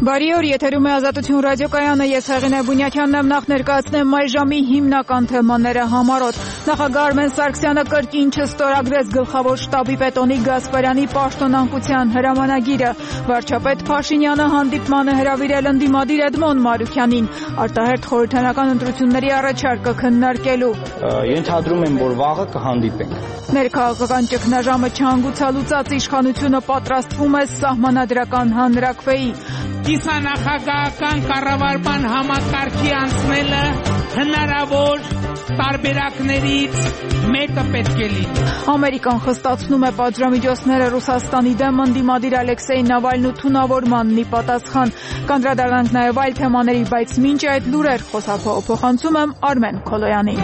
Բարի օր, եթերում է Ազատություն ռադիոկայանը, ես Հեղինե Բունյակյանն եմ, նախ ներկայացնեմ այս ժամի հիմնական թեմաները համառոտ։ Նախագահ Արմեն Սարգսյանը կրկին չստորագրեց գլխավոր շտաբի պետ Օնիկ Գասպարյանի պաշտոնանկության հրամանագիրը։ Վարչապետ Փաշինյանը հանդիպման է հրավիրել ընդդիմադիր Էդմոն Մարուքյանին, արտահերթ խորհրդարանական ընտրությունների առաջարկը քննարկելու։ Ենթադրում եմ, որ վաղը կհանդիպենք։ Ներքաղաքական ճգնաժամը չհանգուցալուծած իշխանությունը պատրաստվում է սահմանադրական հանրաքվեի։ Կիսանախագահական կառավարման համակարգի անցնելը հնարավոր տարբերակներից մեկը պետք է լինի։ Ամերիկան խստացնում է պատժամիջոցները Ռուսաստանի դեմ ընդդիմադիր Ալեքսեյ Նավալնու թունավորմանն ի պատասխան։ Կանդրադառնանք նաև այլ թեմաների, բայց մինչ այդ լուրեր փոխանցում եմ Արմեն Քոլոյանին։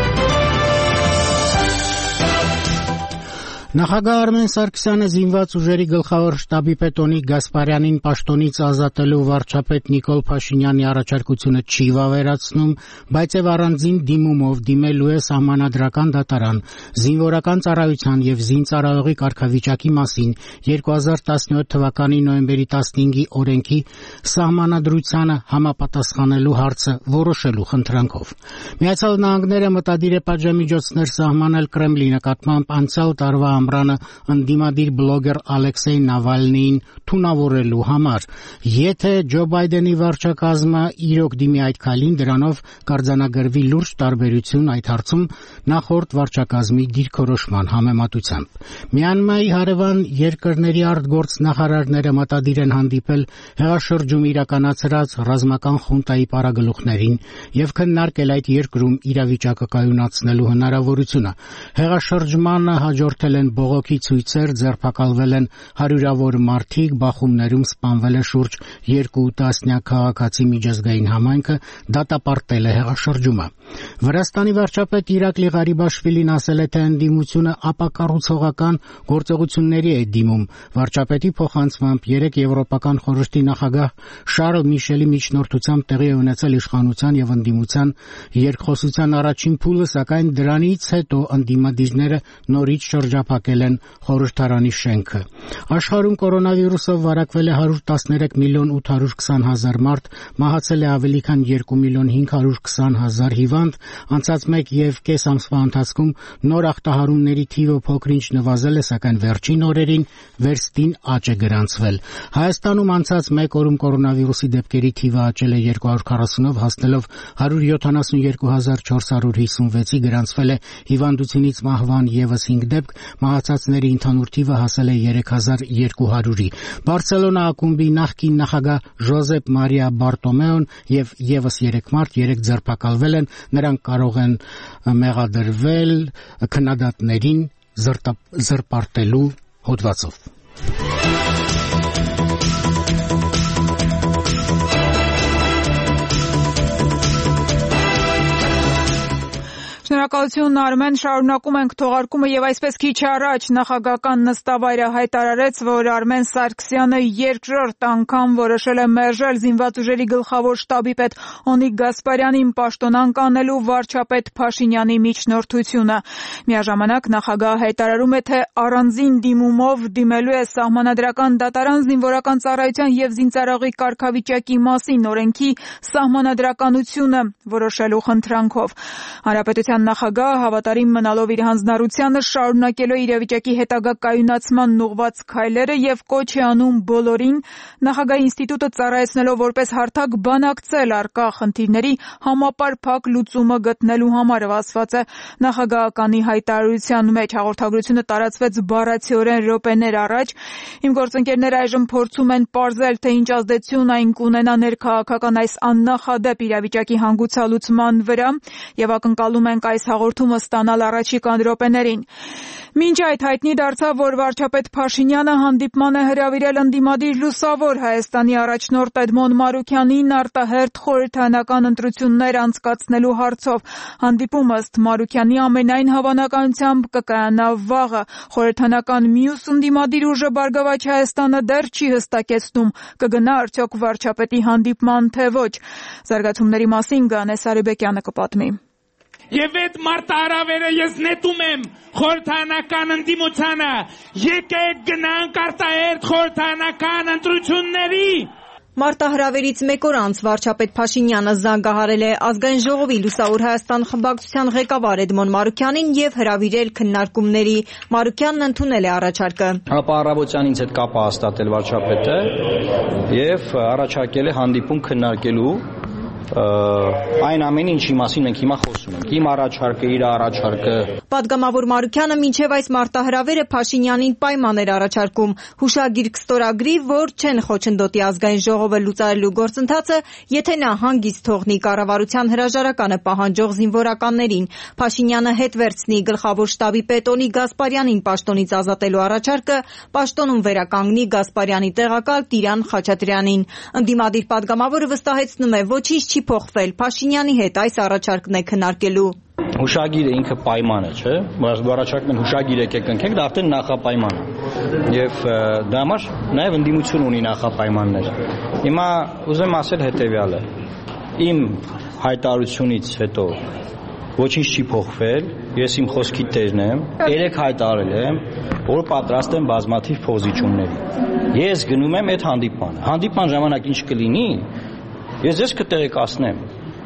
Նախագահ Արմեն Սարգսյանը զինված ուժերի գլխավոր շտաբի պետ Օնիկ Գասպարյանին պաշտոնից ազատելու վարչապետ Նիկոլ Փաշինյանի առաջարկությունը չի վավերացնում, բայց եւ առանձին դիմումով դիմելու է սահմանադրական դատարան զինվորական ծառայության եւ զինծառայողի կարգավիճակի մասին 2017 թվականի նոյեմբերի 15-ի օրենքի սահմանադրությանը համապատասխանելու հարցը որոշելու խնդրանքով։ Միացյալ Նահանգները մտադիր է պատժամիջոցներ սահմանել Կրեմլի նկատմամբ անցյալ տարվա ամռանը ընդդիմադիր բլոգեր Ալեքսեյ Նավալնիին թունավորելու համար։ Եթե Ջո Բայդենի վարչակազմը իրոք դիմի այդ քայլին, դրանով կարձանագրվի լուրջ տարբերություն այդ հարցում նախորդ վարչակազմի դիրքորոշման համեմատությամբ։ Մյանմարի հարևան երկրների արտգործնախարարները մտադիր են հանդիպել հեղաշրջում իրականացրած ռազմական խունտայի պարագլուխներին եւ քննարկել այդ երկրում իրավիճակը կայունացնելու հնարավորությունը։ Հեղաշրջմանը հաջորդել են բողոքի ցույցեր, ձերբակալվել են հարյուրավոր մարդիկ, բախումներում սպանվել է շուրջ 2 տասնյակ քաղաքացի, միջազգային համայնքը դատապարտել է հեղաշրջումը։ Վրաստանի վարչապետ Իրակլի Ղարիբաշվիլին ասել է, թե ընդդիմությունը ապակառուցողական գործողությունների է դիմում։ Վարչապետի փոխանցմամբ 3 Եվրոպական խորհրդի նախագահ Շարլ Միշելի միջնորդությամբ տեղի է ունեցել իշխանության եւ ընդդիմության երկխոսության առաջին փուլը, սակայն դրանից հետո ընդդիմադիրները նորից շրջափակել են խորհրդարանի շենքը։ Աշխարհում կորոնավիրուսով վարակվել է 113 միլիոն 820 հազար մարդ, մահացել է ավելի քան 2 միլիոն 520 հազար հիվանդ, անցած 1.5 ամսվա ընթացքում նոր ախտահարումների թիվը փոքր-ինչ նվազել է, սակայն վերջին օրերին վերստին աճ է գրանցվել։ Հայաստանում անցած 1 օրում կորոնավիրուսի դեպքերի թիվը աճել է 240-ով, հասնելով 172,456-ի, գրանցվել է հիվանդությունից մահվան եւս 5 դեպք, մահացածների ընդհանուր թիվը հասել է 3200-ի։ Բարսելոնա ակումբի նախկին նախագահ Ժոզեպ Մարիա Բարտոմեոն եւ եւս 3 մարդ 3 ձերբակալվել են, նրանք կարող են մեղադրվել քննադատներին զրպարտելու հոդվածով։ Շնորհակալություն Արմեն, շարունակում ենք թողարկումը եւ այսպես քիչ առաջ նախագահական նստավայրը հայտարարեց, որ Արմեն Սարգսյանը երկրորդ անգամ որոշել է մերժել զինված ուժերի գլխավոր շտաբի պետ Օնիկ Գասպարյանին պաշտոնանկ անելու վարչապետ Փաշինյանի միջնորդությունը։ Միաժամանակ նախագահը հայտարարում է, թե առանձին դիմումով դիմելու է սահմանադրական դատարան զինվորական ծառայության եւ զինծառայողի կարգավիճակի մասին օրենքի սահմանադրականությունը որոշելու խնդրանքով։ Հանրապետության նախագահը հավատարիմ մնալով իր հանձնառությանը շարունակելու իրավիճակի հետագա կայունացման ուղղված քայլերը եւ կոչ է անում բոլորին նախագահի ինստիտուտը ծառայեցնելով որպես հարթակ բանակցել առկա խնդիրների համապարփակ լուծումը գտնելու համար, ասված է նախագահականի հայտարարության մեջ։ Հաղորդագրությունը տարածվեց բառացիորեն րոպեներ առաջ։ Իմ գործընկերները այժմ փորձում են պարզել, թե ինչ ազդեցություն այն կունենա ներքաղաքական այս աննախադեպ իրավիճակի հանգուցալուծման վրա եւ ակնկալում ենք այս հաղորդումը ստանալ առաջիկա րոպեներին։ Մինչ այդ հայտնի դարձավ, որ վարչապետ Փաշինյանը հանդիպման է հրավիրել ընդդիմադիր Լուսավոր Հայաստանի առաջնորդ Էդմոն Մարուքյանին արտահերթ խորհրդարանական ընտրություններ անցկացնելու հարցով։ Հանդիպումը ըստ Մարուքյանի ամենայն հավանականությամբ կկայանա վաղը։ Խորհրդարանական մյուս ընդդիմադիր ուժը Բարգավաճ Հայաստանը դեռ չի հստակեցնում կգնա արդյոք վարչապետի հանդիպման, թե ոչ։ Զարգացումների մասին Գանե Սարիբեկյանը կպատմի։ Եվ այդ մարտահրավերը ես նետում եմ խորհրդարանական ընդդիմությանը, եկեք գնանք արտահերթ խորհրդարանական ընտրությունների։ Մարտահրավերից մեկ օր անց վարչապետ Փաշինյանը զանգահարել է Ազգային ժողովի Լուսավոր Հայաստան խմբակցության ղեկավար Էդմոն Մարուքյանին եւ հրավիրել քննարկումների։ Մարուքյանն ընդունել է առաջարկը։ Առավոտյան ինձ հետ կապ հաստատել վարչապետը եւ առաջարկել է հանդիպում քննարկելու այն ամենը, ինչի մասին ենք հիմա խոսում ենք։ Իմ առաջարկը, իր առաջարկը։ Պատգամավոր Մարուքյանը մինչև այս մարտահրավերը Փաշինյանին պայման էր առաջարկում հուշագիր կստորագրի, որ չեն խոչընդոտի Ազգային ժողովը լուծարելու գործընթացը, եթե նա հանգիստ թողնի կառավարության հրաժարականը պահանջող զինվորականներին։ Փաշինյանը հետ վերցնի գլխավոր շտաբի պետ Օնիկ Գասպարյանին պաշտոնից ազատելու առաջարկը, պաշտոնում վերականգնի Գասպարյանի տեղակալ Տիրան Խաչատրյանին։ Ընդդիմադիր պատգամավորը վստահեցնում է, ոչինչ չի փոխվել, Փաշինյանի հետ այս առաջարկն է քննարկելու։ Հուշագիրը ինքը պայման է, չէ՞։ Առաջարկում են հուշագիր եկեք կնքենք, դա արդեն նախապայման է։ Եվ դա համար նաև ընդդիմություն ունի նախապայմաններ։ Հիմա ուզեմ ասել հետևյալը. իմ հայտարարությունից հետո ոչինչ չի փոխվել, ես իմ խոսքի տերն եմ, 3 հայտարարել եմ, որ պատրաստ եմ բազմաթիվ փոխզիջումների։ Ես գնում եմ այդ հանդիպանը։ Հանդիպման ժամանակ ինչ կլինի, ես ձեզ կտեղեկացնեմ։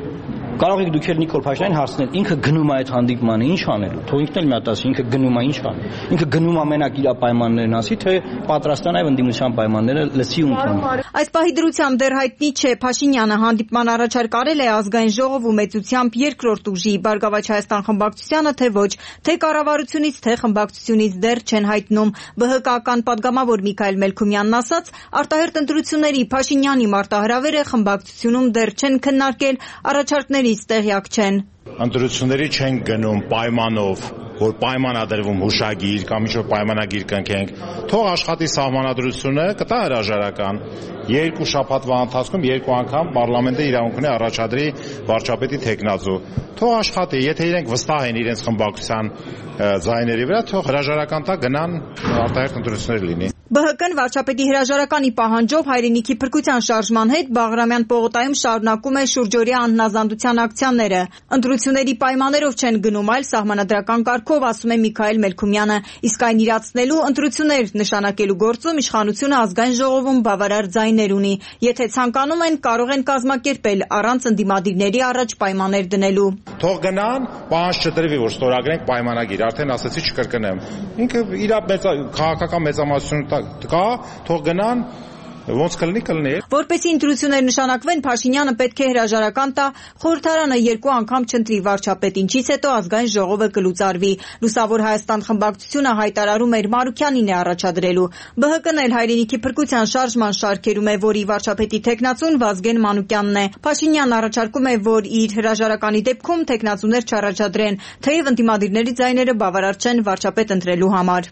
Կարող եք դուք էլ Նիկոլ Փաշինյանին հարցնել, ինքը գնում է այդ հանդիպմանը, ինչ անելու։ Թող ինքն էլ մի հատ ասի, ինքը գնում է, ինչ անի։ Ինքը գնում է մենակ իր պայմաններն ասի, թե պատրաստ է նաև ընդդիմության պայմանները լսի ու ընդունի։ Այս պահի դրությամբ դեռ հայտնի չէ Փաշինյանը հանդիպման առաջարկ արել է Ազգային ժողովում մեծությամբ երկրորդ ուժի Բարգավաճ Հայաստան խմբակցությանը, թե ոչ, թե կառավարությունից, թե խմբակցությունից դեռ չեն հայտնում։ ԲՀԿ-ական պատգամավոր Միքայել Մելքումյանն ասաց, արտահերթ ընտրությունների Փաշինյանի մարտահրավերը խմբակցությունում դեռ չեն քննարկել, առաջարկներից տեղյակ չեն։ Ընտրությունների չեն գնում պայմանով, որ պայմանադրվում հուշագիր կամ ինչ-որ պայմանագիր կնքենք, թող աշխատի սահմանադրությունը, կտա հրաժարական։ 2 շաբաթվա ընթացքում 2 անգամ պարլամենտը իրավունք ունի առաջադրի վարչապետի թեկնածու։ Թող աշխատի, եթե իրենք վստահ են իրենց խմբակցության ձայների վրա, թող հրաժարական տա գնան արտահերթ ընտրություններ լինի։ ԲՀԿ-ն վարչապետի հրաժարականի պահանջով հայրենիքի փրկության շարժման հետ Բաղրամյան պողոտայում շարունակում է շուրջօրյա անհնազանդության ակցիաները։ Ընտրությունների պայմաններով չեն գնում, այլ սահմանադրական կարգով, ասում է Միքայել Մելքումյանը, իսկ այն իրացնելու ընտրություններ նշանակելու գործում իշխանությունը Ազգային ժողովում բավարար ձայներ ունի։ Եթե ցանկանում են, կարող են կազմակերպել առանց ընդդիմադիրների առաջ պայմաններ դնելու։ Թող գնան, պահանջ չտրվի, որ ստորագրենք պայմանագիր, արդեն ասեցի չկրկնեմ։ Ինքը իր քաղաքական մեծամասնություն կա, թող գնան, ոնց կլինի։ Որպեսզի ընտրություններ նշանակվեն, Փաշինյանը պետք է հրաժարական տա, խորհրդարանը 2 անգամ չընտրի վարչապետ, ինչից հետո Ազգային ժողովը կլուծարվի։ Լուսավոր Հայաստան խմբակցությունը հայտարարում էր Մարուքյանին է առաջադրելու։ ԲՀԿ-ն էլ հայրենիքի փրկության շարժման շարքերում է, որի վարչապետի թեկնածուն Վազգեն Մանուկյանն է։ Փաշինյանն առաջարկում է, որ իր հրաժարականի դեպքում թեկնածուներ չառաջադրեն, թեև ընդդիմադիրների ձայները բավարար չեն վարչապետ ընտրելու համար։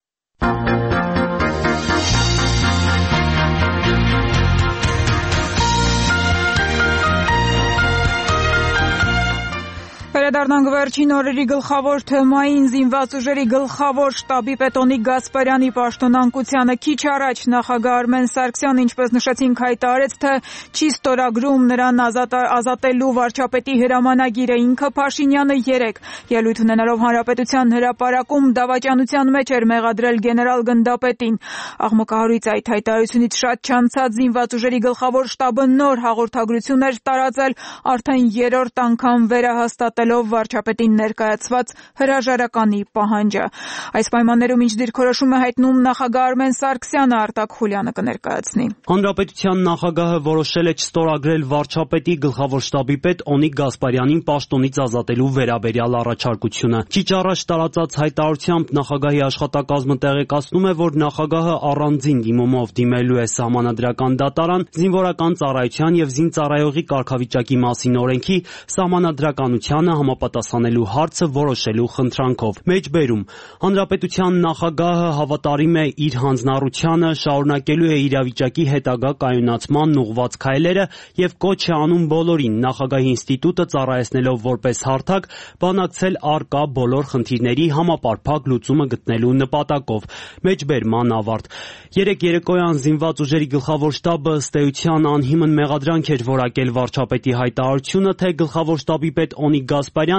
Վերադառնանք վերջին օրերի գլխավոր թեմային զինված ուժերի գլխավոր շտաբի պետ Օնիկ Գասպարյանի պաշտոնանկությանը քիչ առաջ նախագահ Արմեն Սարգսյանը, ինչպես նշեցինք, հայտարարեց, թե չի ստորագրում նրան ազատելու վարչապետի հրամանագիրը։ Ինքը Փաշինյանը 3 ելույթ ունենալով Հանրապետության հրապարակում դավաճանության մեջ էր մեղադրել գեներալ գնդապետին։ Աղմկահարույց այդ հայտարարությունից շատ չանցած զինված ուժերի գլխավոր շտաբը նոր հաղորդագրություն էր տարածել, արդեն 3-րդ անգամ վերահաստատելով վարչապետին ներկայացված հրաժարականի պահանջը։ Այս պայմաններում ինչ դիրքորոշում է հայտնում նախագահ Արմեն Սարգսյանը, Արտակ Խուլյանը կներկայացնի։ Հանրապետության նախագահը որոշել է չստորագրել վարչապետի գլխավոր շտաբի պետ Օնիկ Գասպարյանին պաշտոնից ազատելու վերաբերյալ առաջարկությունը։ Քիչ առաջ տարածած հայտարարությամբ նախագահի աշխատակազմը տեղեկացնում է, որ նախագահը առանձին դիմումով դիմելու է Սահմանադրական դատարան զինվորական ծառայության եւ զինծառայողի կարգավիճակի մասին օրենքի սահմանադրականությանը համապատասխանելու հարցը որոշելու խնդրանքով։ Մեջբերում Հանրապետության նախագահը հավատարիմ է իր հանձնառությանը, շարունակելու է իրավիճակի հետագա կայունացման ուղղված քայլերը եւ կոչ է անում բոլորին նախագահի ինստիտուտը ծառայեցնելով որպես հարթակ բանակցել առկա բոլոր խնդիրների համապարփակ լուծումը գտնելու նպատակով։ Մեջբերման ավարտ։ 3 երեկոյան զինված ուժերի գլխավոր շտաբը ըստ էության անհիմն մեղադրանք էր որակել վարչապետի հայտարարությունը, թե գլխավոր շտաբի պետ Օնիկ Գասպարյանը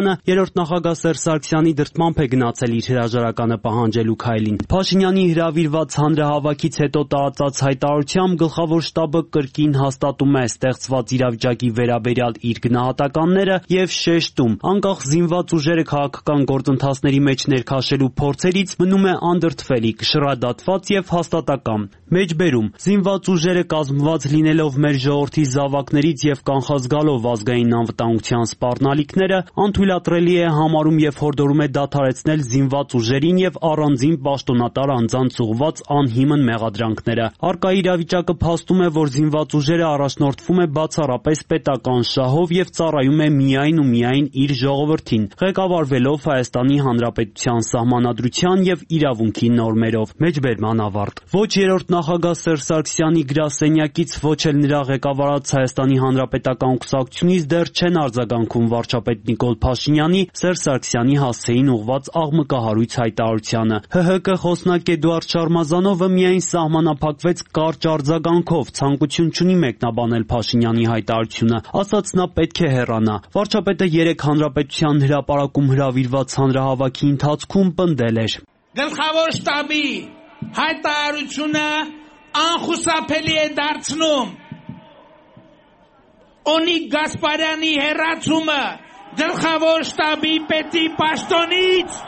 Փաշինյանը երրորդ նախագահ Սերժ Սարգսյանի դրդմամբ է գնացել իր հրաժարականը պահանջելու քայլին։ Փաշինյանի հրավիրված հանրահավաքից հետո տարածած հայտարարությամբ գլխավոր շտաբը կրկին հաստատում է ստեղծված իրավիճակի վերաբերյալ իր գնահատականները եւ շեշտում, անկախ զինված ուժերը քաղաքական գործընթացների մեջ ներքաշելու փորձերից մնում է անդրդվելիք, շռայլատված եւ հաստատակամ։ Մեջբերում զինված ուժերը կազմված լինելով մեր ժողովրդի զավակներից եւ կանխած գալով ազգային անվտանգության սպառնալիքները, անթույլատրելի է համարում եւ հորդորում է դադարեցնել զինված ուժերին եւ առանձին պաշտոնատար անձանց ուղղված անհիմն մեղադրանքները։ Առկա իրավիճակը փաստում է, որ զինված ուժերը առաջնորդվում է բացառապես պետական շահով եւ ծառայում է միայն ու միայն իր ժողովրդին, ղեկավարվելով Հայաստանի Հանրապետության սահմանադրության եւ իրավունքի նորմերով։ Մեջբերման ավարտ։ Ոչ երրորդ նախագահ Սերժ Սարգսյանի գրասենյակից, ոչ էլ նրա ղեկավարած Հայաստանի Հանրապետական կուսակցությունից դեռ չեն արձագանքում վարչապետ Նիկոլ Փաշինյանի Սերժ Սարգսյանի հասցեին ուղղված աղմկահարույց հայտարարությանը։ ՀՀԿ խոսնակ Էդուարդ Շարմազանովը միայն սահմանափակվեց կարճ արձագանքով, ցանկություն չունի մեկնաբանել Փաշինյանի հայտարարությունը, ասաց նա պետք է հեռանա։ Վարչապետը երեկ Հանրապետության հրապարակում հրավիրված հանրահավաքի ընթացքում պնդել էր. Գլխավոր շտաբի հայտարարությունը անխուսափելի է դարձնում Օնիկ Գասպարյանի հեռացումը գլխավոր շտաբի պետի պաշտոնից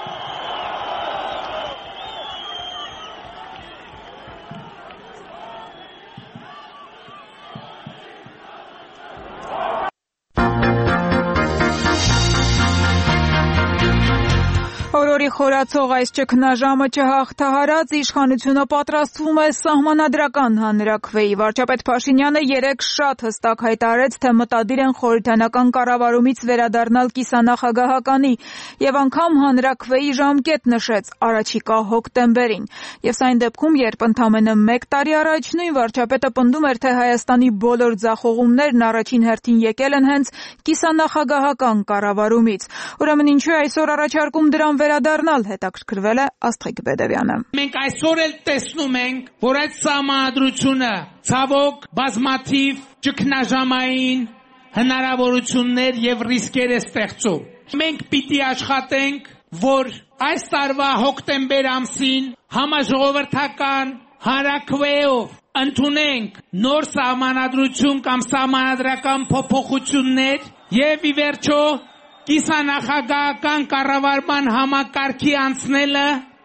Օրորի խորացող այս ճգնաժամը չհաղթահարած իշխանությունը պատրաստվում է սահմանադրական հանրաքվեի։ Վարչապետ Փաշինյանը երեկ շատ հստակ հայտարարեց, թե մտադիր են խորհրդանական կառավարումից վերադառնալ կիսանախագահականի եւ անգամ հանրաքվեի ժամկետ նշեց առաջիկա հոկտեմբերին։ Եվ սա այն դեպքում, երբ ընդամենը 1 տարի առաջ նույն վարչապետը պնդում էր, թե Հայաստանի բոլոր ձախողումներն առաջին հերթին եկել են հենց կիսանախագահական կառավարումից։ Ուրեմն ինչու է այսօր առաջարկում դրան վերադառնալ, հետաքրքրվել է Աստղիկ Բեդևյանը։ Մենք այսօր էլ տեսնում ենք, որ այդ սահմանադրությունը ցավոք բազմաթիվ ճգնաժամային հնարավորություններ եւ ռիսկեր է ստեղծում։ Մենք պիտի աշխատենք, որ այս տարվա հոկտեմբեր ամսին համաժողովրդական հանրաքվեով ընդունենք նոր սահմանադրություն կամ սահմանադրական փոփոխություններ եւ ի վերջո կիսանախագահական կառավարման համակարգի անցնելը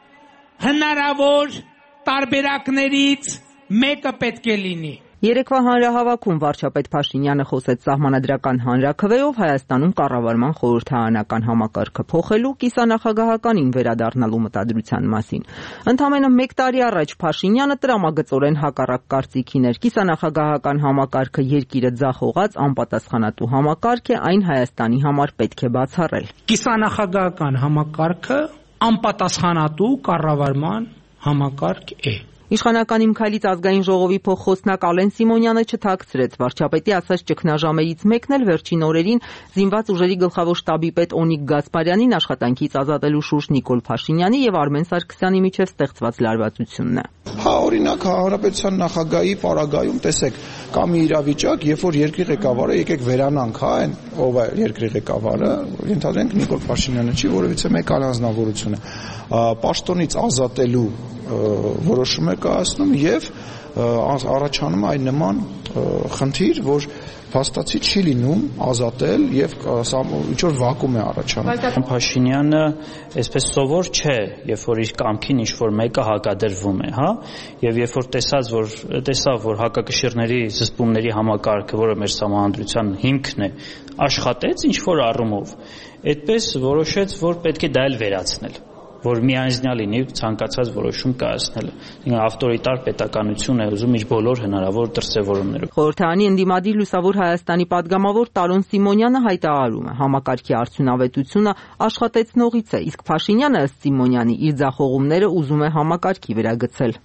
հնարավոր տարբերակներից մեկը պետք է լինի։ Երեկվա հանրահավաքում վարչապետ Փաշինյանը խոսեց սահմանադրական հանրաքվեով Հայաստանում կառավարման խորհրդարանական համակարգը փոխելու, կիսանախագահականին վերադառնալու մտադրության մասին։ Ընդամենը 1 տարի առաջ Փաշինյանը տրամագծորեն հակառակ կարծիքին էր. կիսանախագահական համակարգը երկիրը ձախողած անպատասխանատու համակարգ է, այն Հայաստանի համար պետք է բացառել։ Կիսանախագահական համակարգը անպատասխանատու կառավարման համակարգ է։ Իշխանական Իմ քայլից ազգային ժողովի փոխխոսնակ Ալեն Սիմոնյանը չթաքցրեց վարչապետի ասած ճգնաժամերից մեկն էլ վերջին օրերին զինված ուժերի գլխավոր շտաբի պետ Օնիկ Գասպարյանին աշխատանքից ազատելու շուրջ Նիկոլ Փաշինյանի եւ Արմեն Սարգսյանի միջև ստեղծված լարվածությունն է։ Օրինակ հանրապետության նախագահի պարագայում տեսեք, կա մի իրավիճակ, երբ որ երկրի ղեկավարը եկեք վերանանք, այն ով է երկրի ղեկավարը, ենթադրենք Նիկոլ Փաշինյանը չի, որովհետեւ մեկ առանձնավորություն է։ Պաշտոնից ազատելու որոշում է կայացնում եւ առաջանում է այն նման խնդիր, որ փաստացի չի լինում ազատել եւ ինչ-որ վակուում է առաջանում։ Փաշինյանը այսպես սովոր չէ, երբ որ իր կամքին ինչ-որ մեկը հակադրվում է, հա, եւ երբ որ տեսավ, որ հակակշիռների զսպումների համակարգը, որը մեր սահմանադրության հիմքն է, աշխատեց ինչ-որ առումով, այդպես որոշեց, որ պետք է դա էլ վերացնել, որ միանձնյալ լինի ցանկացած որոշում կայացնելը։ Ավտորիտար պետականություն է ուզում իր բոլոր հնարավոր դրսևորումներով։ Խորհրդարանի ընդդիմադիր Լուսավոր Հայաստանի падգամավոր Տարոն Սիմոնյանը հայտարարում է. համակարգի արդյունավետությունը աշխատեցնողից է, իսկ Փաշինյանը ըստ Սիմոնյանի իր ձախողումները ուզում է համակարգի վերագցել։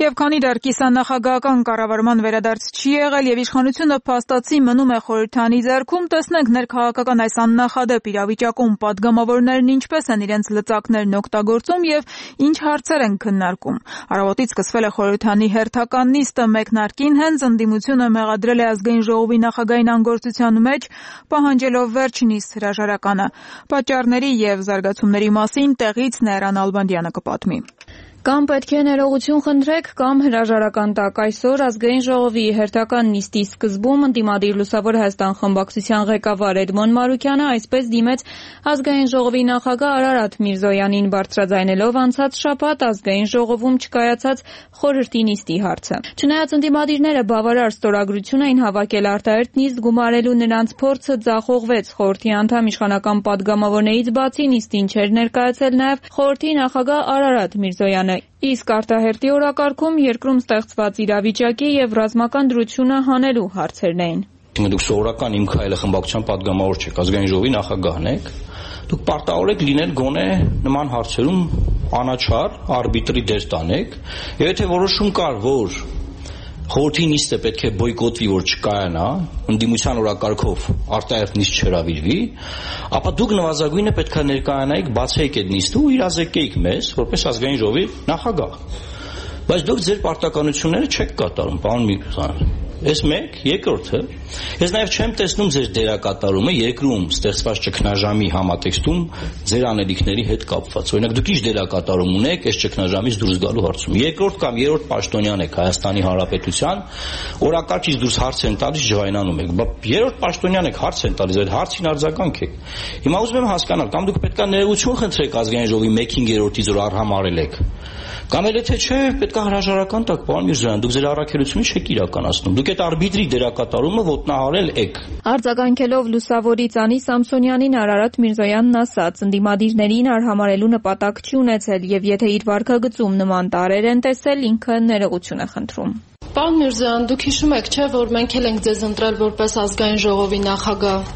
Եվ քանի դեռ կիսանախագահական կառավարման վերադարձ չի եղել եւ իշխանությունը փաստացի մնում է խորհրդանի ձեռքում, տեսնենք ներքաղաքական այս աննախադեպ իրավիճակում падգամավորներն ինչպես են իրենց լծակներն օգտագործում եւ ինչ հարցեր են քննարկում։ Առավոտից սկսվել է խորհրդանի հերթական նիստը, մեկնարկին հենց ընդդիմությունը մեղադրել է ազգային ժողովի նախագահային անգործության մեջ, պահանջելով վերջինիս հրաժարականը։ Պատճառների եւ զարգացումների մասին տեղից Նեյրան Ալբանդյանը կպատմի։ Կամ պետք է ներողություն խնդրեք, կամ հրաժարական տակ։ Այսօր ազգային ժողովի հերթական նիստի սկզբում ընդդիմադիր Լուսավոր Հայաստան խմբակցության ղեկավար Էդմոն Մարուկյանը այսպես դիմեց ազգային ժողովի նախագահ Արարատ Միրզոյանին, բարձրաձայնելով անցած շաբաթ ազգային ժողովում չկայացած խորհրդի նիստի հարցը։ Չնայած ընդդիմադիրները բավարար ստորագրություն էին հավաքել արտահերթ նիստ գումարելու, նրանց փորձը ձախողվեց։ Խորհրդի անդամ իշխանական падգամավորներից բացի նիստին չէր ներկայացել նաև խորհրդի նախագահ Արարատ Միրզոյանը։ Իսկ արտահերթի օրակարգում երկրում ստեղծված իրավիճակի եւ ռազմական դրությունը հանելու հարցերն էին։ Դուք սովորական իմ քայլը խմբակցության падգամավոր չեք, ազգային ժողովի նախագահն եք։ Դուք պարտավոր եք լինել գոնե նման հարցերում անաչառ, արբիտրի դեր տանեք, եւ եթե որոշում կար, որ խորհրդի նիստը պետք է բոյկոտվի, որ չկայանա, ընդդիմության օրակարգով արտահերթ նիստ չհրավիրվի, ապա դուք նվազագույնը պետք է ներկայանայիք, բացեիք այդ նիստը ու իրազեկեիք մեզ, որպես ազգային ժողովի նախագահ։ Բայց դուք ձեր պարտականությունները չեք կատարում, պարոն Միրզոյան։ Այս մեկ, երկրորդը, ես նաև չեմ տեսնում ձեր դերակատարումը երկրում ստեղծված ճգնաժամի համատեքստում ձեր անելիքների հետ կապված։ Օրինակ դուք ինչ դերակատարում ունեք այս ճգնաժամից դուրս գալու հարցում։ Երկրորդ կամ երրորդ պաշտոնյան եք Հայաստանի Հանրապետության, օրակարգից դուրս հարց են տալիս, ջղայնանում եք։ Բայց երրորդ պաշտոնյան եք, հարց են տալիս, այդ հարցին արձագանք եք։ Հիմա ուզում եմ հասկանալ, կամ դուք պետք է ներողություն խնդրեք ազգային ժողովի 1/5-ից, որ արհամարել եք։ Կամ էլ եթե չէ, պետք է հրաժարական տակ, պարոն Միրզոյան, դուք ձեր առաքելությունը չեք իրականացնում։ Դուք այդ արբիտրի դերակատարումը ոտնահարել եք։ Արձագանքելով Լուսավորի Ծանի Սամսոնյանին Արարատ Միրզոյանն ասաց, ընդդիմադիրներին արհամարելու նպատակ չի ունեցել եւ եթե իր վարքագծում նման տարրեր են տեսել, ինքը ներողություն է խնդրում։ Պարոն Միրզոյան, դուք հիշում եք, չէ, որ մենք էլ ենք ձեզ ընտրել որպես ազգային ժողովի նախագահ։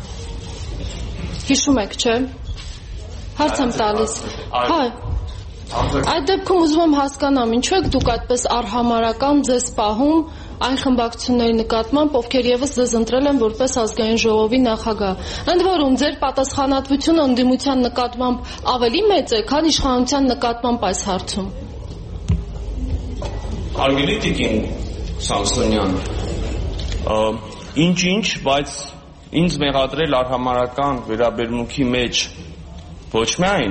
Հիշում եք, չէ։ Հարց եմ տալիս։ Հա։ Այդ դեպքում ուզում եմ հասկանամ, ինչու եք դուք այդպես արհամարական ձեզ պահում այն խմբակցությունների նկատմամբ, ովքեր եւս ձեզ ընտրել են որպես ազգային ժողովի նախագահ։ Ընդ որում, ձեր պատասխանատվությունը ընդդիմության նկատմամբ ավելի մեծ է, քան իշխանության նկատմամբ այս հարցում։ Հարգելի տիկին Սամսոնյան, ինչ, բայց ինձ մեղադրել արհամարական վերաբերմունքի մեջ ոչ միայն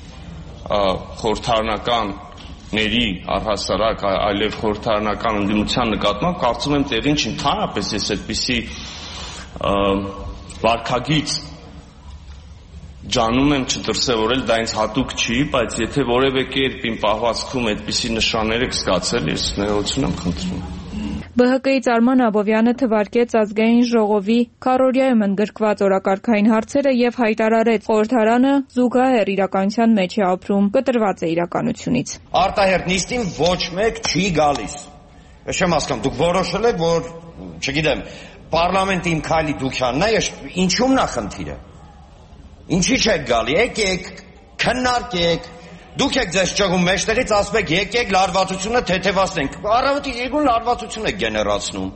խորհրդարանականների առհասարակ, այլև խորհրդարանական ընդդիմության նկատմամբ կարծում եմ տեղին չի, ընդհանրապես ես այդպիսի վարքագիծ ջանում եմ չդրսևորել, դա ինձ հատուկ չի, բայց եթե որևէ կերպ իմ պահվածքում այդպիսի նշաններ եք զգացել, ես ներողություն եմ խնդրում։ ԲՀԿ-ից Արման Աբովյանը թվարկեց ազգային ժողովի քառօրյայում ընդգրկված օրակարգային հարցերը եւ հայտարարեց, խորհրդարանը զուգահեռ իրականության մեջ է ապրում, կտրված է իրականությունից։ Արտահերթ նիստին ոչ մեկ չի գալիս։ Ես չեմ հասկանում, դուք որոշել եք, որ, չգիտեմ, պարլամենտի իմ քայլի դուքյանն է, ինչու՞մն է խնդիրը։ Ինչի՞ չեք գալի, եկեք, քննարկեք։ Դուք եք ձեզ ճղում մեջտեղից, ասում եք եկեք լարվածությունը թեթևացնենք։ Առավոտի երկուն լարվածություն եք գեներացնում։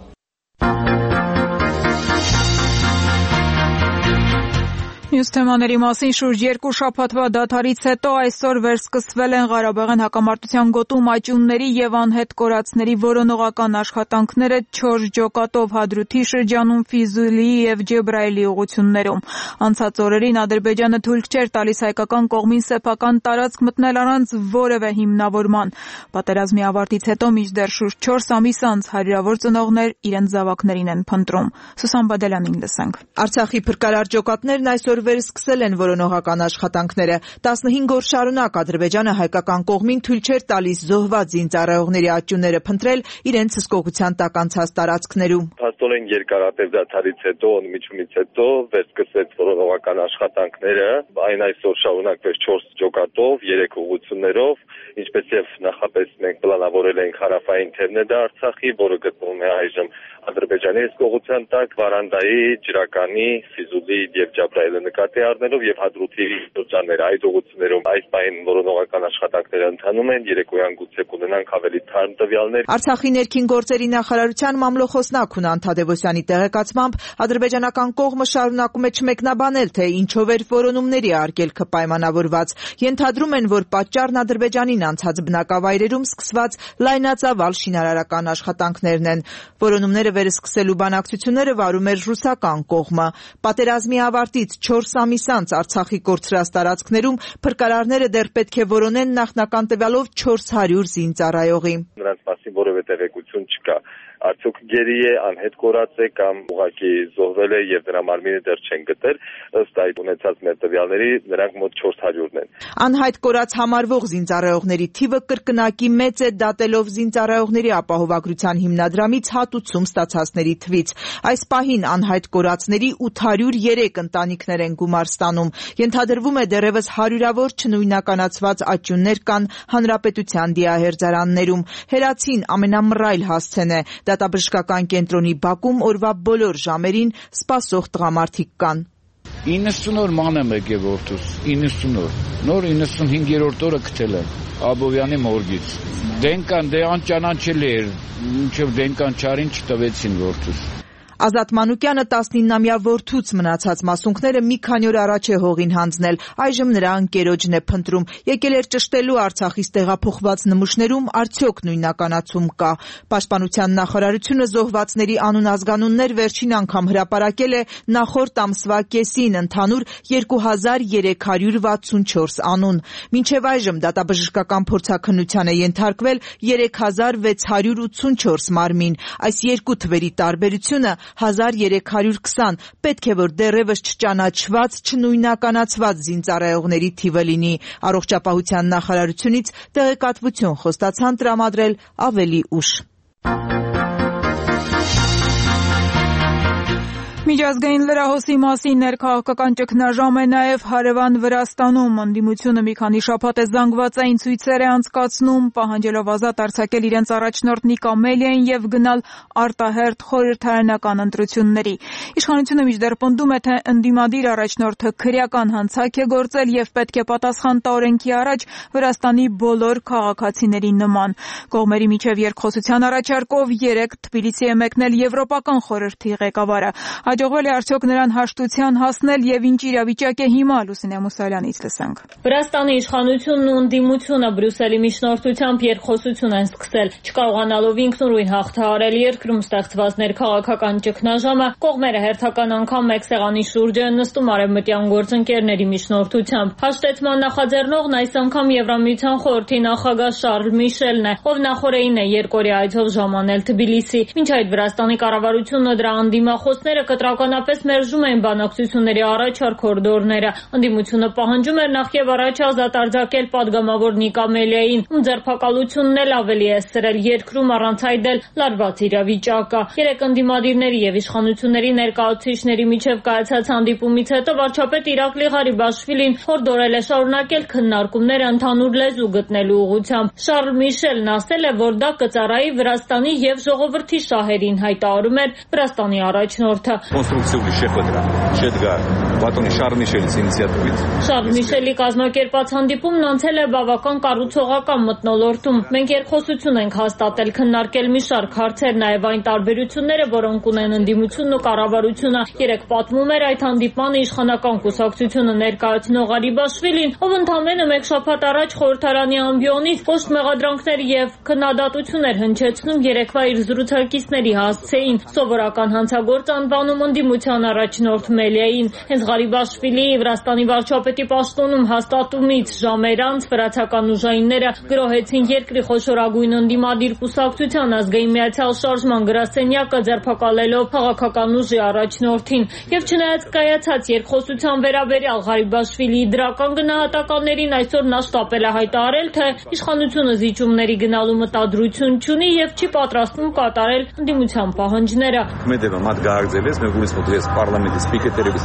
Մյուս թեմաների մասին շուրջ 2 շաբաթվա դադարից հետո այսօր վերսկսվել են Ղարաբաղյան հակամարտության գոտում աճյունների եւ անհետ կորածների որոնողական աշխատանքները 4 ջոկատով Հադրութի շրջանում, Ֆիզուլիի եւ Ջեբրայելի ուղություններում։ Անցած օրերին Ադրբեջանը թույլ չէր տալիս հայկական կողմին սեփական տարածք մտնել առանց որևէ հիմնավորման։ Պատերազմի ավարտից հետո մինչդեռ շուրջ 4 ամիս անց հարյուրավոր ծնողներ իրենց զավակներին են փնտրում։ Սուսան Բադելյանին լսենք։ Արցախի փրկարար ջոկատներն այսօր վերսկսել են որոնողական աշխատանքները։ 15 օր շարունակ Ադրբեջանը հայկական կողմին թույլ չէր տալիս զոհված զինծառայողների աճյունները փնտրել իրենց հսկողության տակ անցած տարածքներում։ Փաստորեն երկարատև դադարից հետո, ընդմիջումից հետո վերսկսվեց որոնողական աշխատանքները, այն այսօր շարունակվեց 4 ջոկատով, 3 ուղղություններով, ինչպես եւ նախապես մենք պլանավորել ենք հարավային թերնեդա Արցախի, որը գտնվում է այժմ Ադրբեջանի հսկողության տակ, Վարանդայի, Ջրականի, Ֆիզուլի եւ Ջաբրայել նկատի առնելով եւ Հադրութի շրջանները այդ ուղղություններում այս պահին որոնողական աշխատանքները ընթանում են, երեկոյան գուցե կունենանք ավելի թարմ տվյալներ։ Արցախի ներքին գործերի նախարարության մամլոխոսնակ Հունան Թադևոսյանի տեղեկացմամբ ադրբեջանական կողմը շարունակում է չմեկնաբանել, թե ինչով էր որոնումների արգելքը պայմանավորված։ Ենթադրում են, որ պատճառն Ադրբեջանին անցած բնակավայրերում սկսված լայնածավալ շինարարական աշխատանքներն են։ Որոնումները վերսկսելու բանակցությունները վարում էր ռուսական կողմը։ Պատերազմի ավարտից 4 ամիս անց Արցախի կորցրած տարածքներում փրկարարները դեռ պետք է որոնեն նախնական տվյալով 400 զինծառայողի։ Նրանց մասին որևէ տեղեկություն չկա։ Արդյոք գերի է, անհետ կորած է կամ ուղղակի զոհվել է եւ դրա մարմինը դեռ չեն գտել, ըստ այդ ունեցած մեր տվյալների նրանք մոտ 400-ն են։ Անհայտ կորած համարվող զինծառայողների թիվը կրկնակի մեծ է, դատելով զինծառայողների ապահովագրության հիմնադրամից հատուցում ստացածների թվից։ Այս պահին անհայտ կորածների 803 ընտանիքներ են գումար ստանում։ Ենթադրվում է դեռևս հարյուրավոր չնույնականացված աճյուններ կան հանրապետության դիահերձարաններում։ Հերացին ամենամռայլ հասցեն է։ Դատաբժշկական կենտրոնի բակում օրվա բոլոր ժամերին սպասող տղամարդիկ կան։ 90 օր ման եմ եկել որդուս, 90 օր։ Նոր 95-րդ օրը գտել եմ Աբովյանի մորգից։ Դենկան դե անճանաչելի էր, մինչև դենկան չարին չտվեցին որդուս։ Ազատ Մանուկյանը 19-ամյա որդուց մնացած մասունքները մի քանի օր առաջ է հողին հանձնել, այժմ նրա ընկերոջն է փնտրում։ Եկել էր ճշտելու Արցախից տեղափոխված նմուշներում արդյոք նույնականացում կա։ Պաշտպանության նախարարությունը զոհվածների անուն-ազգանուններ վերջին անգամ հրապարակել է նախորդ ամսվա կեսին, ընդհանուր 2364 անուն։ Մինչև այժմ դատաբժշկական փորձաքննության է ենթարկվել 3684 մարմին։ Այս երկու թվերի տարբերությունը 1320, պետք է որ դեռևս չճանաչված, չնույնականացված զինծառայողների թիվը լինի։ Առողջապահության նախարարությունից տեղեկատվություն խոստացան տրամադրել ավելի ուշ։ Միջազգային լրահոսի մասին ներքաղաքական ճգնաժամ է նաև հարևան Վրաստանում։ Ընդդիմությունը մի քանի շաբաթ է զանգվածային ցույցեր է անցկացնում, պահանջելով ազատ արձակել իրենց առաջնորդ Նիկա Մելիային եւ գնալ արտահերթ խորհրդարանական ընտրությունների։ Իշխանությունը մինչդեռ պնդում է, թե ընդդիմադիր առաջնորդը քրեական հանցակ է գործել եւ պետք է պատասխան տա օրենքի առաջ Վրաստանի բոլոր քաղաքացիների նման։ Կողմերի միջև երկխոսության առաջարկով 3 Թբիլիսի է մեկնել Եվրոպական խորհրդի ղեկավարը։ Հաջողվել է արդյոք նրան հաշտության հասնել եւ ինչ իրավիճակ է հիմա, Լուսինե Մուսալյանից լսենք։ Վրաստանի իշխանությունն ու ընդդիմությունը Բրյուսելի միջնորդությամբ երկխոսություն են սկսել, չկարողանալով ինքնուրույն հաղթահարել երկրում ստեղծված ներքաղաքական ճգնաժամը, կողմերը հերթական անգամ մեկ սեղանի շուրջ են նստում արևմտյան գործընկերների միջնորդությամբ։ Հաշտեցման նախաձեռնողն այս անգամ Եվրամիության խորհրդի նախագահ Շարլ Միշելն է, ով նախորդին է երկօրյա այցով ժամանել Թբիլիսի։ Մինչ այդ Վրաստանի կառավարությունը դրա անդիմախոսները կտրականապես մերժում էին բանակցությունների առաջարկ կորիդորները։ Ընդդիմությունը պահանջում էր նախ եւ առաջ ազատ արձակել падգամավոր Նիկա Մելիային, ում ձերբակալությունն էլ ավելի է սրել երկրում առանց այդել լարված իրավիճակը։ 3 ընդդիմադիրների եւ իշխանությունների ներկայացուցիչների միջև կայացած հանդիպումից հետո վարչապետ Իրակլի Ղարիբաշվիլին հորդորել է շարունակել քննարկումները ընդհանուր լեզու գտնելու ուղղությամբ։ Շարլ Միշելն ասել է, որ դա կծառայի Վրաստանի եւ ժողովրդի շահերին, հայտարարում էր Վրաստանի առաջնորդը։ Կոնստրուկցիոն შეხვედრა შედგა բատոնի Շարլ Միշելից ինիցիատիվით։ Շարլ Միշելի կազմակերպած հանդիպումն անցել է բավական կառուցողական մթնոլորտում։ Մենք երկխոսություն ենք հաստատել, քննարկել մի շարք հարցեր, նաև այն տարբերությունները, որոնք ունեն ընդդիմությունն ու կառավարությունը։ Երեք պատմում էր այդ հանդիպմանը իշխանական կուսակցությունը ներկայացնող Ղարիբաշվիլին, ով ընդամենը մեկ շաբաթ առաջ խորհրդարանի ամբիոնից կոշտ մեղադրանքներ եւ քննադատություններ հնչեցնում երեկվա իր զրուցակիցների հասցեին սովորական հանցագործ անվանում ընդդիմության առաջնորդ Մելիային։ Հենց Ղարիբաշվիլիի Վրաստանի վարչապետի պաշտոնում հաստատումից ժամեր անց վրացական ուժայինները գրոհեցին երկրի խոշորագույն ընդդիմադիր կուսակցության ազգային միացյալ շարժման գրասենյակը, ձերբակալելով քաղաքական ուժի առաջնորդին։ Եվ չնայած կայացած երկխոսության վերաբերյալ Ղարիբաշվիլիի դրական գնահատականներին, այսօր նա շտապել է հայտարարել, թե իշխանությունը զիջումների գնալու մտադրություն չունի եւ չի պատրաստվում կատարել ընդդիմության պահանջները։ Մեդևը մատ գաղձելես, մեկ ունես մոտ ես պարլամենտի սպիկերներից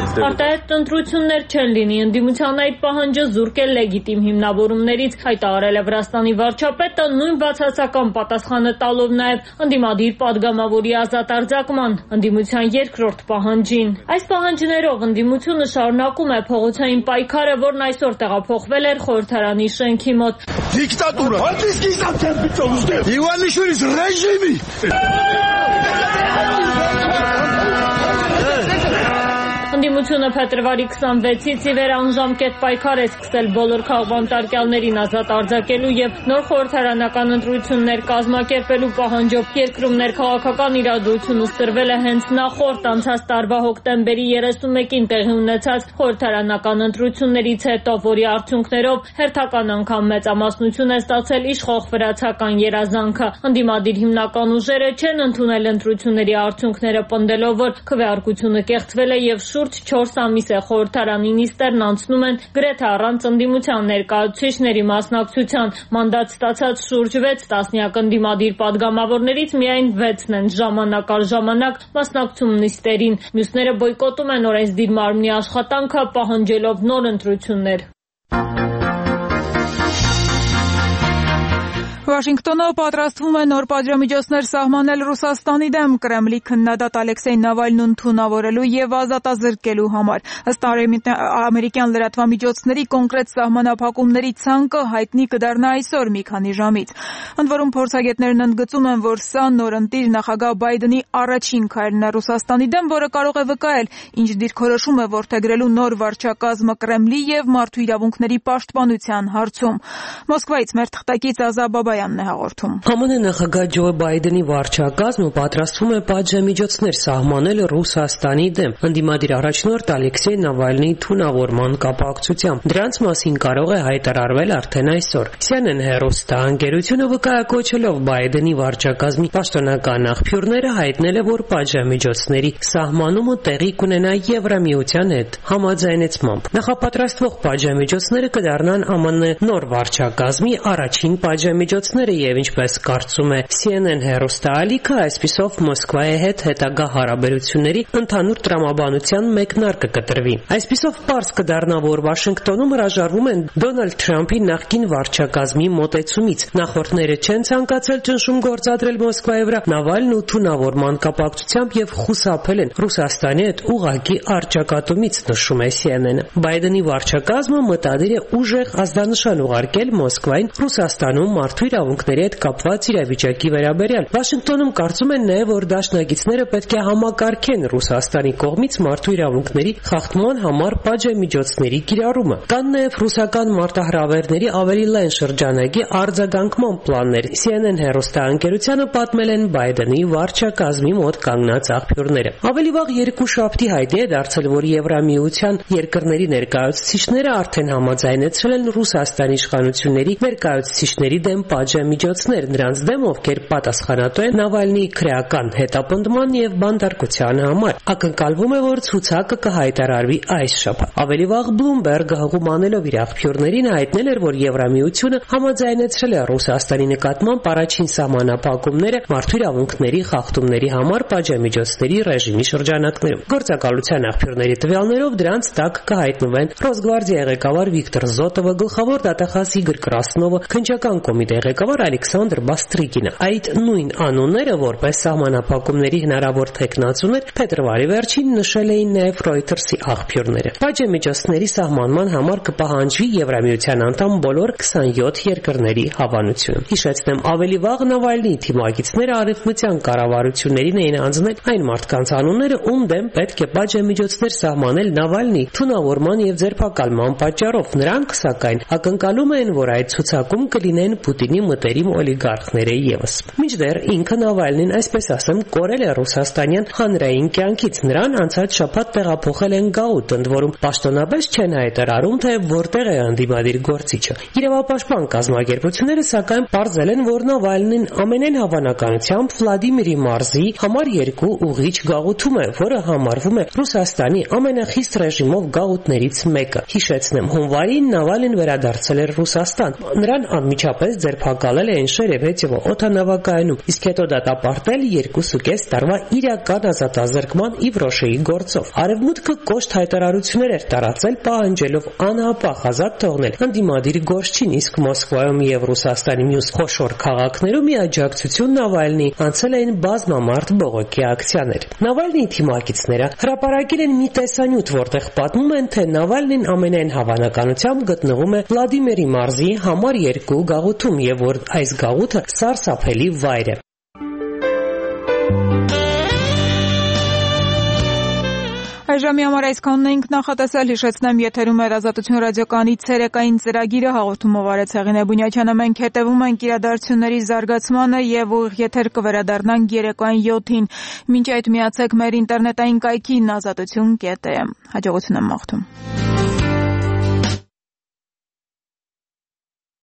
Այդ ընտրություններ չեն լինի, ընդդիմության այդ պահանջը զուրկ է լեգիտիմ հիմնավորումներից, հայտարարել է Վրաստանի վարչապետը, նույն բացասական պատասխանը տալով նաև ընդդիմադիր падգամավորի ազատ արձակման, ընդդիմության երկրորդ պահանջին։ Այս պահանջներով ընդդիմությունը շարունակում է փողոցային պայքարը, որն այսօր տեղափոխվել էր խորհրդարանի շենքի մոտ։ Դիկտատուրա, Իվանիշვილის ռեժիմի Ընդդիմությունը փետրվարի 26-ից ի վեր անժամկետ պայքար է սկսել բոլոր քաղբանտարկյալներին ազատ արձակելու եւ նոր խորհրդարանական ընտրություններ կազմակերպելու պահանջով երկրում ներքաղաքական իրադրությունը սրվել է հենց նախորդ անցած տարվա հոկտեմբերի 31-ին տեղի ունեցած խորհրդարանական ընտրություններից հետո, որի արդյունքներով հերթական անգամ մեծամասնություն է ստացել իշխող վրացական երազանքը։ Ընդդիմադիր հիմնական ուժերը չեն ընդունել ընտրությունների արդյունքները, պնդելով, որ քվեարկությունը կեղծվել է եւ շուրջ 4 ամիս է խորհրդարանի նիստերն անցնում են գրեթե առանց ընդդիմության ներկայացուցիչների մասնակցության։ Մանդատ ստացած շուրջ 6 տասնյակ ընդդիմադիր падգամավորներից միայն 6-ն են ժամանակ առ ժամանակ մասնակցում նիստերին։ Մյուսները բոյկոտում են օրենսդիր մարմնի աշխատանքը, պահանջելով նոր ընտրություններ։ Վաշինգտոնը պատրաստվում է նոր պատժամիջոցներ սահմանել Ռուսաստանի դեմ Կրեմլի քննադատ Ալեքսեյ Նավալնուն թունավորելու եւ ազատազրկելու համար։ Ըստ ամերիկյան լրատվամիջոցների կոնկրետ սահմանափակումների ցանկը հայտնի կդառնա այսօր մի քանի ժամից։ Ընդ որում փորձագետներն ընդգծում են, որ սա նորընտիր նախագահ Բայդենի առաջին քայլն է Ռուսաստանի դեմ, որը կարող է վկայել ինչ դիրքորոշում է որդեգրելու նոր վարչակազմը Կրեմլի եւ մարդու իրավունքների պաշտպանության հարցում։ Մոսկվայից մեր թղթակից Ազա ԱՄՆ նախագահ Ջո Բայդենի վարչակազմը պատրաստվում է պատժամիջոցներ սահմանել Ռուսաստանի դեմ ընդդիմադիր առաջնորդ Ալեքսեյ Նավալնիի թունավորման կապակցությամբ։ Դրանց մասին կարող է հայտարարվել արդեն այսօր։ CNN հեռուստաընկերությունը վկայակոչելով Բայդենի վարչակազմի պաշտոնական աղբյուրները հայտնել է, որ պատժամիջոցների սահմանումը տեղի կունենա Եվրամիության հետ համաձայնեցմամբ։ Նախապատրաստվող պատժամիջոցները կդառնան ԱՄՆ նոր վարչակազմի առաջին պատժամիջոցները եւ ինչպես կարծում է CNN հեռուստաալիքը, այսպիսով Մոսկվայի հետ հետագա հարաբերությունների ընդհանուր տրամաբանության մեկնարկը կտրվի։ Այսպիսով պարզ կդառնա, որ Վաշինգտոնում հրաժարվում են Դոնալդ Թրամփի նախկին վարչակազմի մոտեցումից։ Նախորդները չեն ցանկացել ճնշում գործադրել Մոսկվայի վրա Նավալնու թունավորման կապակցությամբ եւ խուսափել են Ռուսաստանի հետ ուղղակի առճակատումից, նշում է CNN-ը։ Բայդենի վարչակազմը մտադիր է ուժեղ ազդանշան ուղարկել Մոսկվային Ռուսաստանում մարդու իրավունքների հետ կապված իրավիճակի վերաբերյալ։ Վաշինգտոնում կարծում են նաև, որ դաշնակիցները պետք է համակարգեն Ռուսաստանի կողմից մարդու իրավունքների խախտման համար պատժամիջոցների կիրառումը։ Կան նաև ռուսական մարտահրավերների ավելի լայն շրջանագի արձագանքման պլաններ։ CNN հեռուստաընկերությանը պատմել են Բայդենի վարչակազմի մոտ կանգնած աղբյուրները։ Ավելի վաղ երկուշաբթի հայտնի է դարձել, որ Եվրամիության երկրների ներկայացուցիչները արդեն համաձայնեցրել են Ռուսաստանի իշխանությունների ներկայացուցիչների դեմ պատժամիջոցներ նրանց դեմ, ովքեր պատասխանատու են Նավալնիի քրեական հետապնդման եւ բանտարկության համար։ Ակնկալվում է, որ ցուցակը կհայտարարվի այս շաբաթ։ Ավելի վաղ Bloomberg-ը հղումանելով իր աղբյուրներին հայտնել էր, որ Եվրամիությունը համաձայնեցրել է Ռուսաստանի նկատմամբ առաջին սահմանափակումները մարդու իրավունքների խախտումների համար պատժամիջոցների ռեժիմի շրջանակներում։ Գործակալության աղբյուրների տվյալներով դրանց տակ կհայտնվեն Ռոսգվարդիայի ղեկավար Վիկտոր Զոտովը, գլխավոր դատախազ Իգոր Կրասնովը, քննչական կոմիտեի ղեկավար Ալեքսանդր Բաստրիկինը։ Այդ նույն անունները, որպես սահմանափակումների հնարավոր թեկնածուներ, փետրվարի վերջին նշել էին նաև Reuters-ի աղբյուրները։ Պատժամիջոցների սահմանման համար կպահանջվի Եվրամիության անդամ բոլոր 27 երկրների հավանությունը։ Հիշեցնեմ, ավելի վաղ Նավալնիի թիմակիցները արևմտյան կառավարություններին էին հանձնել այն մարդկանց անունները, ում դեմ պետք է պատժամիջոցներ սահմանել Նավալնիի թունավորման եւ ձերբակալման պատճառով։ Նրանք, սակայն, ակնկալում են, որ այդ ցուցակում կլինեն Պուտինի մտերիմ օլիգարխները եւս։ Մինչդեռ ինքը Նավալնին, այսպես ասեմ, կորել է ռուսաստանյան հանրային կյանքից։ Նրան անցած շաբաթ տեղափոխել են գաուտ, ընդ որում պաշտոնապես չեն հայտարարում, թե որտեղ է անդիմադիր գործիչը։ Իրավապաշտպան կազմակերպությունները սակայն պարզել են, որ Նավալնին ամենայն հավանականությամբ Վլադիմիրի մարզի համար 2 ուղիչ գաղութում է, որը համարվում է Ռուսաստանի ամենախիստ ռեժիմով գաղութներից մեկը։ Հիշեցնեմ, հունվարին Նավալին վերադարձել էր Ռուսաստան։ Նրան անմիջապես ձերբակալել տեղակալել էին Շերեբեցյովը օդանավակայանում, իսկ հետո դատապարտել 2.5 տարվա իրական ազատազրկման Իվրոշեի գործով։ Արևմուտքը կոշտ հայտարարություններ էր տարածել, պահանջելով անհապաղ ազատ թողնել ընդդիմադիր գործչին, իսկ Մոսկվայում եւ Ռուսաստանի մյուս խոշոր քաղաքներում աջակցություն Նավալնիի անցել էին բազմամարդ բողոքի ակցիաներ։ Նավալնիի թիմակիցները հրապարակել են մի տեսանյութ, որտեղ պատմում են, թե Նավալնին ամենայն հավանականությամբ գտնվում է Վլադիմիրի մարզի համար 2 գաղութում եւ որ այս գաղութը սարսափելի վայր է։ Այժմի համար այսքանն էինք նախատեսել, հիշեցնեմ եթերում էր Ազատություն ռադիոկայանի ցերեկային ծրագիրը, հաղորդումով Արեց Հեղինե Բունյաչյանը, մենք հետևում ենք իրադարձությունների զարգացմանը եւ ուղիղ եթեր կվերադառնանք երեկոյան 7-ին։ Մինչ այդ միացեք մեր ինտերնետային կայքին azatutun.am։ Հաջողություն եմ մաղթում։